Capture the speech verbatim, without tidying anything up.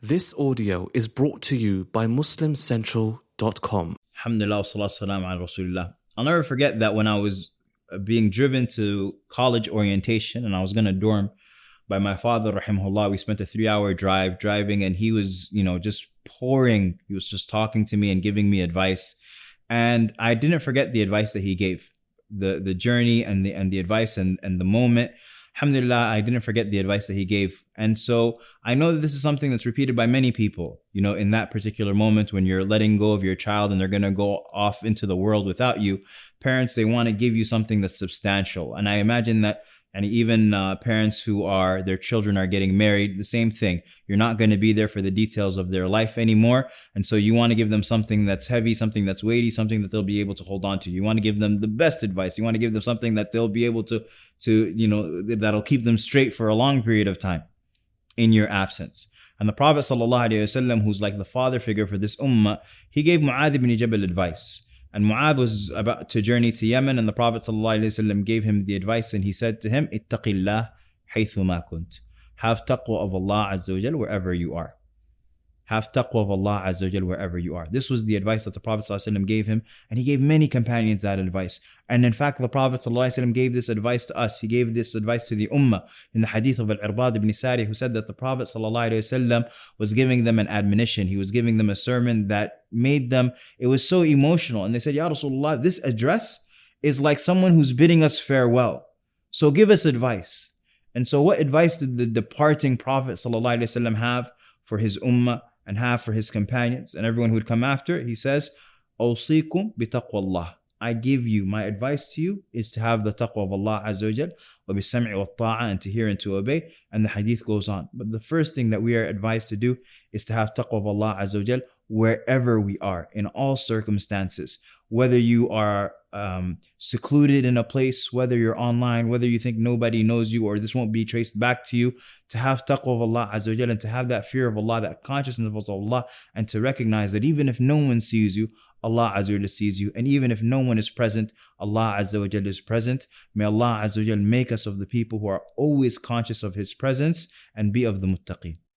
This audio is brought to you by muslim central dot com. Alhamdulillah, salatu salam ala Rasulullah. I'll never forget that when I was being driven to college orientation and I was going to dorm by my father, rahimahullah, we spent a three hour drive driving, and he was, you know, just pouring. He was just talking to me and giving me advice. And I didn't forget the advice that he gave, the, the journey and the, and the advice and, and the moment. Alhamdulillah, I didn't forget the advice that he gave. And so I know that this is something that's repeated by many people, you know, in that particular moment when you're letting go of your child and they're going to go off into the world without you. Parents, they want to give you something that's substantial. And I imagine that, and even uh, parents who are, their children are getting married, the same thing. You're not going to be there for the details of their life anymore. And so you want to give them something that's heavy, something that's weighty, something that they'll be able to hold on to. You want to give them the best advice. You want to give them something that they'll be able to, to, you know, that'll keep them straight for a long period of time in your absence. And the Prophet ﷺ, who's like the father figure for this ummah, he gave Mu'adh ibn Jabal advice. And Mu'adh was about to journey to Yemen, and the Prophet ﷺ gave him the advice, and he said to him, Ittaqillah haythu ma kunt. Have taqwa of Allah Azza wa Jal wherever you are. Have taqwa of Allah Azza wa Jal wherever you are. This was the advice that the Prophet ﷺ gave him, and he gave many companions that advice. And in fact, the Prophet ﷺ gave this advice to us. He gave this advice to the ummah in the hadith of Al-Irbad ibn Sari, who said that the Prophet ﷺ was giving them an admonition. He was giving them a sermon that made them, it was so emotional. And they said, Ya Rasulullah, this address is like someone who's bidding us farewell. So give us advice. And so what advice did the departing Prophet ﷺ have for his ummah and have for his companions and everyone who would come after? He says, Awsikum bi taqwallah. I give you, my advice to you is to have the taqwa of Allah Azza wa Jal, wa bi sam'i wa ta'a, and to hear and to obey. And the hadith goes on. But the first thing that we are advised to do is to have taqwa of Allah Azza wa Jal wherever we are, in all circumstances. Whether you are um, secluded in a place, whether you're online, whether you think nobody knows you or this won't be traced back to you, to have taqwa of Allah Azza wa Jal and to have that fear of Allah, that consciousness of Allah, and to recognize that even if no one sees you, Allah Azza wa Jal sees you. And even if no one is present, Allah Azza wa Jal is present. May Allah Azza wa Jal make us of the people who are always conscious of His presence and be of the muttaqeen.